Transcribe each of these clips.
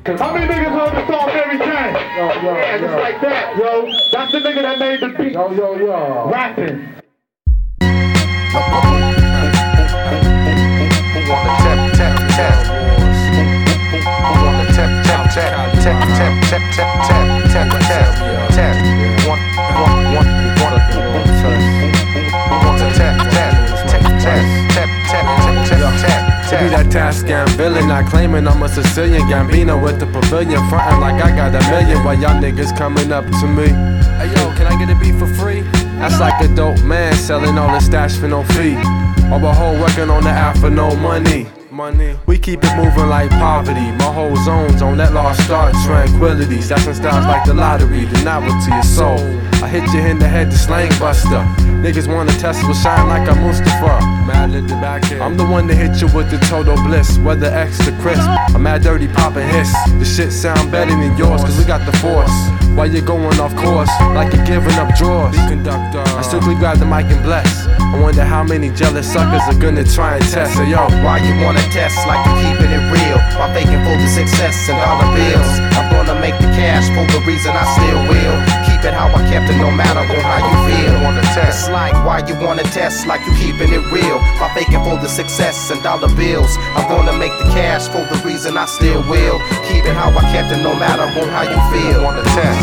How many niggas heard the song Mary Jane? Yeah, just like that, yo. That's the nigga that made the beat. Yo. Rapping. Who wanna tap? Who wanna Be that Tascan villain, not claiming I'm a Sicilian Gambino with the pavilion, frontin' like I got a million while y'all niggas coming up to me. Hey yo, can I get a beat for free? That's like a dope man selling all the stash for no fee, or a hoe working on the app for no money. We keep it moving like poverty. My whole zone's on that lost start, tranquility. Stashing styles like the lottery, the novelty is soul. I hit you in the head, the slang buster. Niggas wanna test will shine like I'm Mustafa. Mad at the back here. I'm the one that hit you with the total bliss, whether extra crisp. I'm mad dirty poppin' hiss. The shit sound better than yours, cause we got the force. While you're going off course, like you're giving up drawers. I strictly grab the mic and bless. I wonder how many jealous suckers are gonna try and test. Say yo, why you wanna test like you keeping it real? By faking for the success and dollar bills. I'm gonna make the cash for the reason I still will. Keep it how I kept it no matter on how you feel. It's like why you wanna test like you keeping it real. By faking for the success and dollar bills. I'm gonna make the cash for the reason I still will. Keep it how I kept it no matter on how you feel. Wanna test.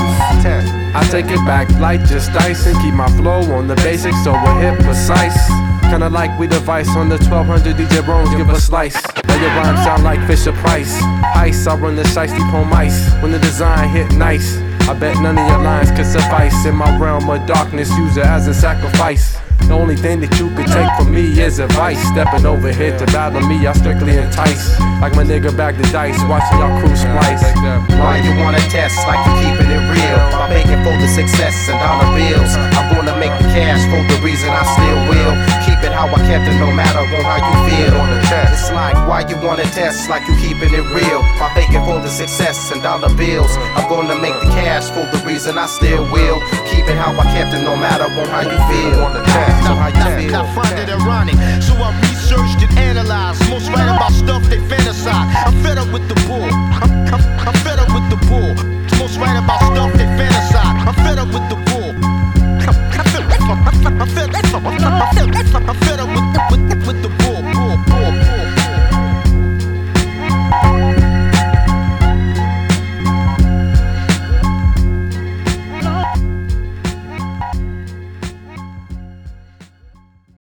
I take it back like just dice and keep my flow on the basics so we're hit precise. Kinda like we device on the 1200 DJ Bones, give a slice. Now your rhymes sound like Fisher Price. Ice, I run the shiesty pome ice. When the design hit nice, I bet none of your lines could suffice. In my realm of darkness, use it as a sacrifice. The only thing that you could take from me is advice. Stepping over here to battle me, I strictly entice. Like my nigga back the dice, watching y'all crew splice. Why you wanna test like you keeping it real? By making for the success and dollar bills. I'm gonna make the cash for the reason I still will. Keep it how I kept it no matter on how you feel. It's like why you wanna test like you keeping it real? By making for the success and dollar bills. I'm gonna make the cash for the reason I still will. Keep it how I kept it no matter on how you feel. Not find it ironic, so I researched and analyzed. Most write about stuff they fantasize. I'm fed up with the bull,